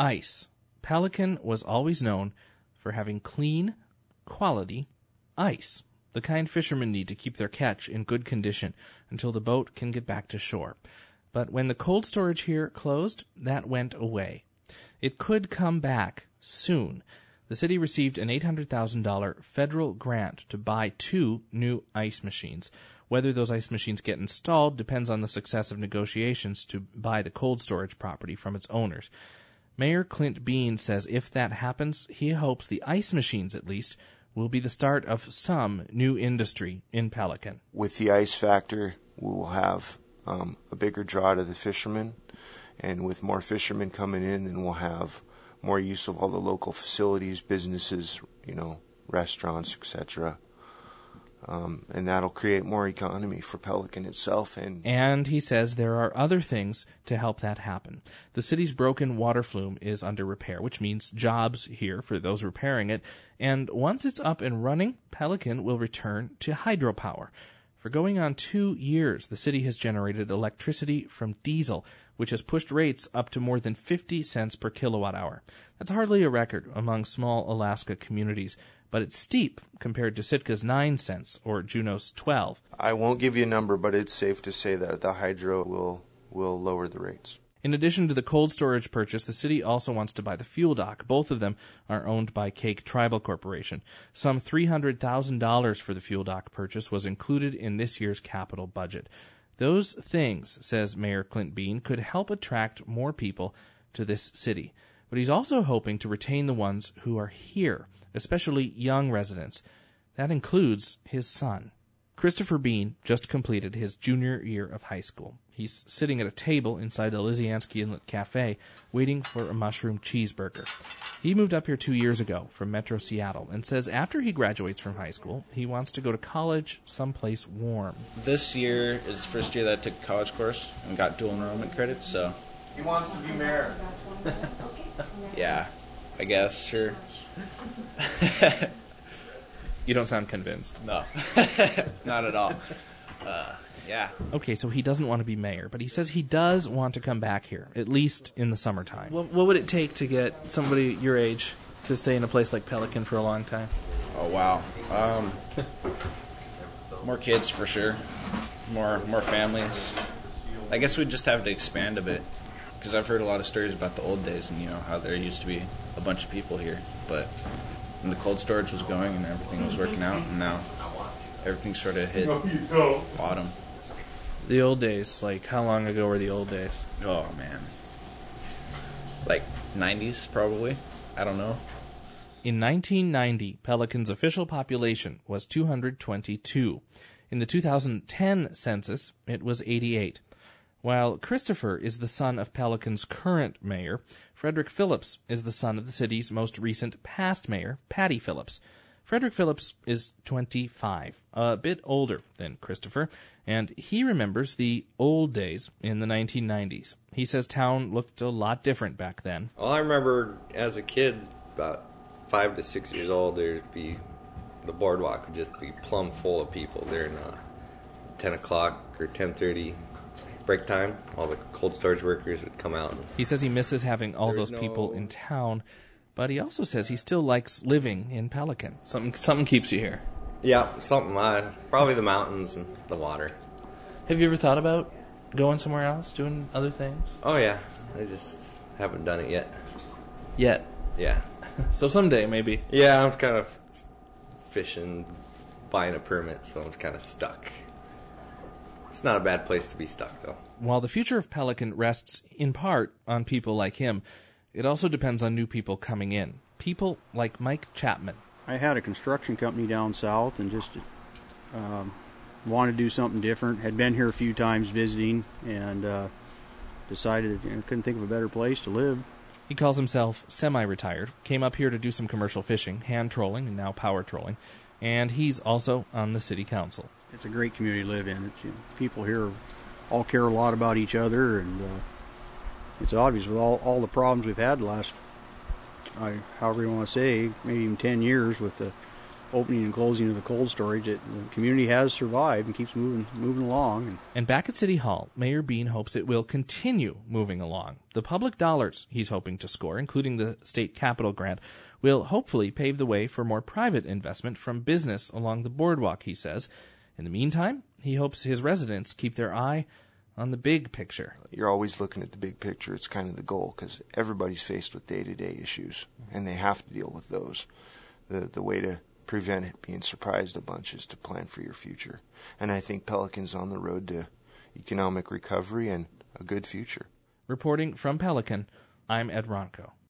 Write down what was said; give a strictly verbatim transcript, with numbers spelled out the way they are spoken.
Ice. Pelican was always known for having clean, quality ice, the kind fishermen need to keep their catch in good condition until the boat can get back to shore. But when the cold storage here closed, that went away. It could come back soon. The city received an eight hundred thousand dollars federal grant to buy two new ice machines. Whether those ice machines get installed depends on the success of negotiations to buy the cold storage property from its owners. Mayor Clint Bean says if that happens, he hopes the ice machines, at least, will be the start of some new industry in Pelican. With the ice factor, we will have um, a bigger draw to the fishermen, and with more fishermen coming in, then we'll have more use of all the local facilities, businesses, you know, restaurants, et cetera. Um, and that'll create more economy for Pelican itself. And and he says there are other things to help that happen. The city's broken water flume is under repair, which means jobs here for those repairing it. And once it's up and running, Pelican will return to hydropower. For going on two years, the city has generated electricity from diesel, which has pushed rates up to more than fifty cents per kilowatt hour. That's hardly a record among small Alaska communities, but it's steep compared to Sitka's nine cents or Juneau's twelve. I won't give you a number, but it's safe to say that the hydro will will lower the rates. In addition to the cold storage purchase, the city also wants to buy the fuel dock. Both of them are owned by Cake Tribal Corporation. Some three hundred thousand dollars for the fuel dock purchase was included in this year's capital budget. Those things, says Mayor Clint Bean, could help attract more people to this city. But he's also hoping to retain the ones who are here, especially young residents. That includes his son. Christopher Bean just completed his junior year of high school. He's sitting at a table inside the Lysianski Inlet Cafe waiting for a mushroom cheeseburger. He moved up here two years ago from Metro Seattle and says after he graduates from high school, he wants to go to college someplace warm. This year is the first year that I took a college course and got dual enrollment credits, so... He wants to be mayor. Yeah, I guess, sure. You don't sound convinced. No, not at all. Uh, yeah. Okay, so he doesn't want to be mayor, but he says he does want to come back here, at least in the summertime. What, what would it take to get somebody your age to stay in a place like Pelican for a long time? Oh, wow. Um, more kids, for sure. More, more families. I guess we'd just have to expand a bit, because I've heard a lot of stories about the old days and, you know, how there used to be a bunch of people here, but... And the cold storage was going and everything was working out, and now everything sort of hit bottom. The old days, like how long ago were the old days? Oh, man. Like nineties, probably. I don't know. In nineteen ninety, Pelican's official population was two hundred twenty-two. In the two thousand ten census, it was eighty-eight. While Christopher is the son of Pelican's current mayor, Frederick Phillips is the son of the city's most recent past mayor, Patty Phillips. Frederick Phillips is twenty-five, a bit older than Christopher, and he remembers the old days in the nineteen nineties. He says town looked a lot different back then. Well, I remember as a kid, about five to six years old, there'd be, the boardwalk would just be plumb full of people during uh, ten o'clock or ten thirty. Break time, all the cold storage workers would come out. He says he misses having all those no... people in town, but he also says he still likes living in Pelican. Something something keeps you here. Yeah, something. Uh, probably the mountains and the water. Have you ever thought about going somewhere else, doing other things? Oh, yeah. I just haven't done it yet. Yet? Yeah. So someday, maybe. Yeah, I'm kind of fishing, buying a permit, so I'm kind of stuck. It's not a bad place to be stuck, though. While the future of Pelican rests in part on people like him, it also depends on new people coming in. People like Mike Chapman. I had a construction company down south and just um, wanted to do something different. Had been here a few times visiting and uh, decided I you know, couldn't think of a better place to live. He calls himself semi-retired, came up here to do some commercial fishing, hand trolling, and now power trolling, and he's also on the city council. It's a great community to live in. It's, you know, people here all care a lot about each other, and uh, it's obvious with all, all the problems we've had the last, I, however you want to say, maybe even ten years with the opening and closing of the cold storage, it, the community has survived and keeps moving moving along. And And back at City Hall, Mayor Bean hopes it will continue moving along. The public dollars he's hoping to score, including the state capital grant, will hopefully pave the way for more private investment from business along the boardwalk, he says. In the meantime, he hopes his residents keep their eye on the big picture. You're always looking at the big picture. It's kind of the goal, because everybody's faced with day-to-day issues, and they have to deal with those. The the way to prevent it being surprised a bunch is to plan for your future. And I think Pelican's on the road to economic recovery and a good future. Reporting from Pelican, I'm Ed Ronco.